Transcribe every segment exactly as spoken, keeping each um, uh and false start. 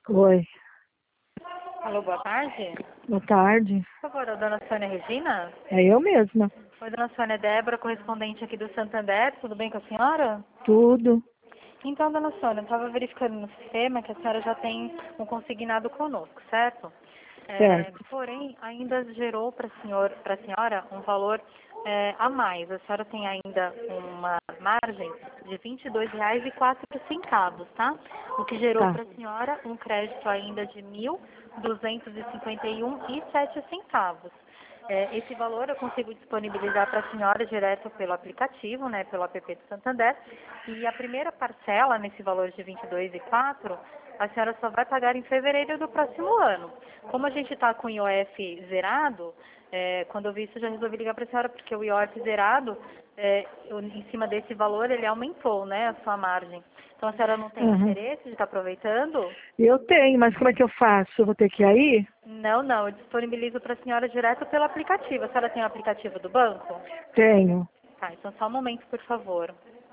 Oi, Alô, boa tarde. boa tarde. Por favor, a dona Sônia Regina? É eu mesma. Oi, dona Sônia, Débora, correspondente aqui do Santander. Tudo bem com a senhora? Tudo. Então, dona Sônia, eu estava verificando no sistema que a senhora já tem um consignado conosco, certo? É, Certo. porém, ainda gerou para senhor, a senhora um valor é, a mais. A senhora tem ainda uma margem de vinte e dois reais e quatro centavos, tá? O que gerou Tá. para a senhora um crédito ainda de mil duzentos e cinquenta e um e sete centavos. É, esse valor eu consigo disponibilizar para a senhora direto pelo aplicativo, né, pelo app do Santander. E a primeira parcela nesse valor de vinte e dois e quatro, a senhora só vai pagar em fevereiro do próximo ano. Como a gente está com o I O F zerado, é, quando eu vi isso eu já resolvi ligar para a senhora, porque o I O F zerado, é, eu- em cima desse valor, ele aumentou, né, a sua margem. Então a senhora não tem Uhum. interesse de estar aproveitando? Eu tenho, mas como é que eu faço? Eu vou ter que ir aí? Não, não, eu disponibilizo para a senhora direto pelo aplicativo. A senhora tem o aplicativo do banco? Tenho. Tá, então só um momento, por favor.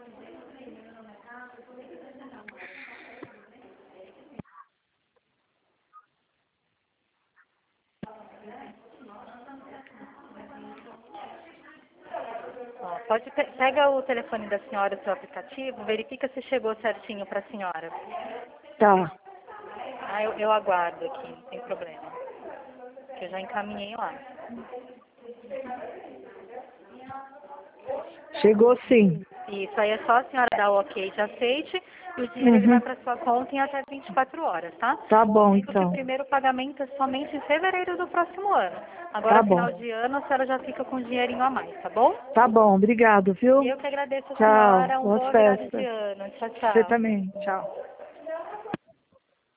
Ó, pode pe pega o telefone da senhora, seu aplicativo, verifica se chegou certinho para a senhora. Tá. Ah, eu, eu aguardo aqui, não tem problema. Que eu já encaminhei lá. Chegou sim. Isso, aí é só a senhora dar o ok de aceite e o dinheiro ele vai Uhum. para sua conta em até vinte e quatro horas, tá? Tá bom, Sendo que o então. primeiro pagamento é somente em fevereiro do próximo ano. Tá Agora, bom. final de ano, a senhora já fica com um dinheirinho a mais, tá bom? Tá bom, obrigado, viu? Eu que agradeço a Tchau. senhora. Um Boas boa virada de festas. ano. Tchau, Você tchau. também. Tchau.